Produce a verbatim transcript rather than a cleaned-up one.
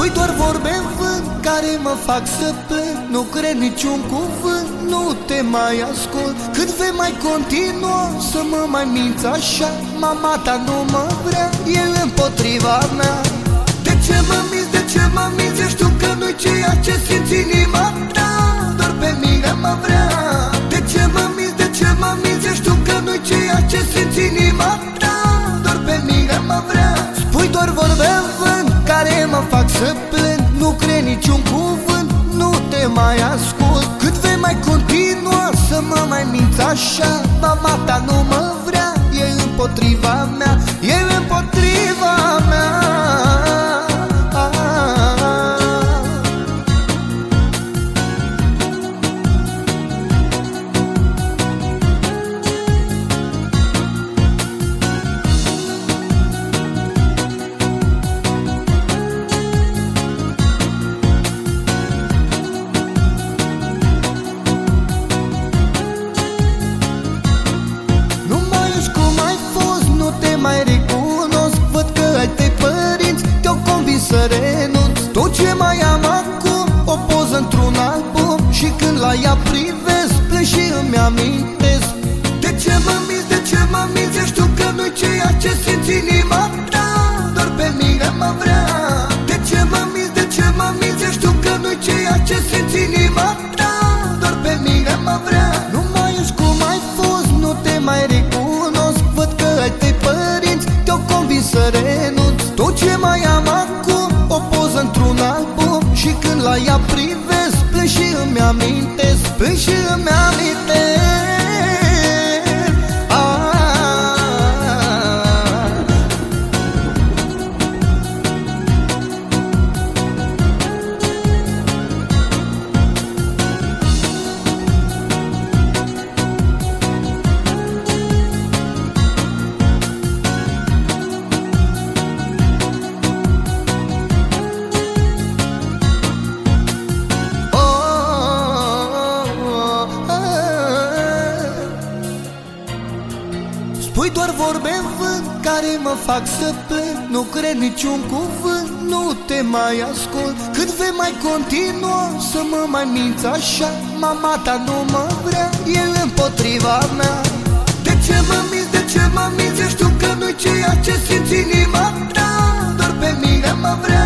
Spui doar vorbe în vânt care mă fac să plâng. Nu cred niciun cuvânt, nu te mai ascult. Cât vei mai continua să mă mai minți așa? Mama ta nu mă vrea, e împotriva mea. De ce mă minți, de ce mă minți? Eu știu că nu-i ceea ce simți inima ta, doar pe mine mă vrea. De ce mă minți, de ce mă minți? Eu știu că nu-i ceea ce simți inima ta, doar pe mine mă vrea. Spui doar vorbe în vânt care mă fac să plâng. Nu cred niciun cuvânt, nu te mai ascult. Cât vei mai continua să mă mai minți așa? Mama ta nu mă vrea, e împotriva mea, e împotriva mea. Mai recunosc, văd că ai tăi părinți te-au convins să renunț. Tot ce mai am acum, o poză într-un album, și când la ea privesc, plâng și îmi amintesc. De ce mă minți, de ce mă minți? Eu știu că nu-i ceea ce simți inima ta, doar pe mine mă vrea. De ce mă minți, de ce mă minți? Eu știu că nu-i ceea ce simți inima ta, doar pe mine mă vrea. Nu mai ești cum ai fost, nu te mai recunosc, văd că ai tăi părinți te-au convins să renunț. Tot ce mai am acum, o poză într-un album, și când la ea privesc, plâng și îmi amintesc, plâng și îmi amintesc. Spui doar vorbe în vânt care mă fac să plâng. Nu cred niciun cuvânt, nu te mai ascult. Cât vei mai continua să mă mai minți așa? Mama ta nu mă vrea, e împotriva mea. De ce mă minți, de ce mă minți? Eu știu că nu-i ceea ce simți inima ta, doar pe mine mă vrea.